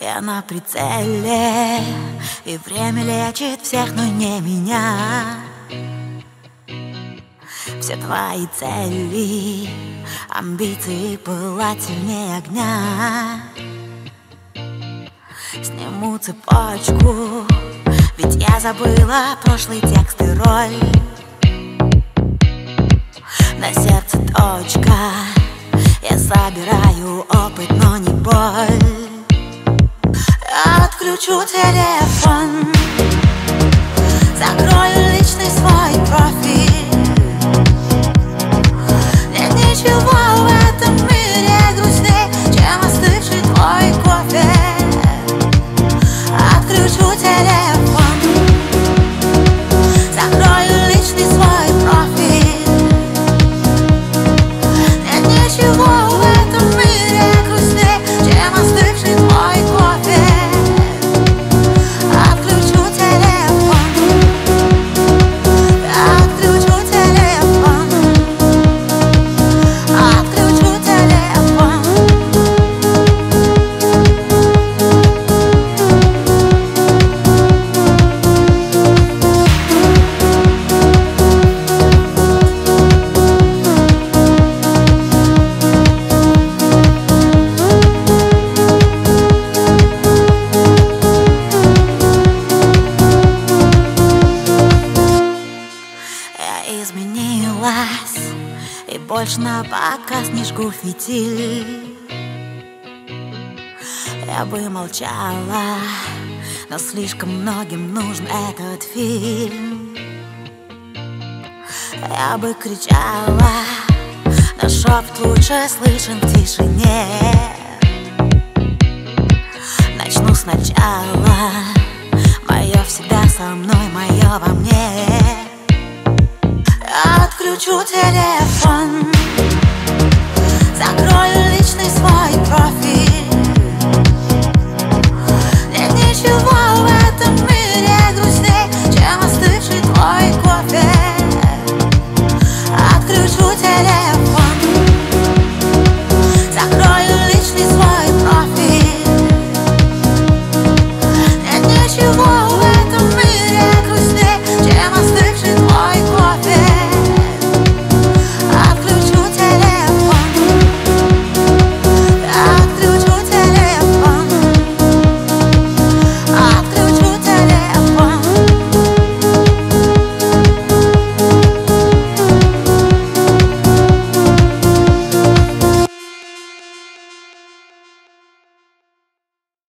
Я на прицеле, и время лечит всех, но не меня. Все твои цели, амбиции пылать сильнее огня. Сниму цепочку, ведь я забыла прошлый текст и роль. На сердце точка, я собираю опыт, но не боль. Я отключу телефон, закрою личный свой профиль. Нет ничего в этом мире грустней, чем остывший твой кофе. Отключу телефон, закрою личный свой профиль. Нет ничего в этом мире грустней, чем остывший твой кофе. Отключу телефон, отключу телефон, отключу телефон. Я изменилась и больше на показ не жгу фитиль. Я бы молчала, но слишком многим нужен этот фильм. Я бы кричала, но шепот лучше слышен в тишине. Начну сначала, мое всегда со мной, мое во мне. Я отключу телефон, закрою личный свой профиль.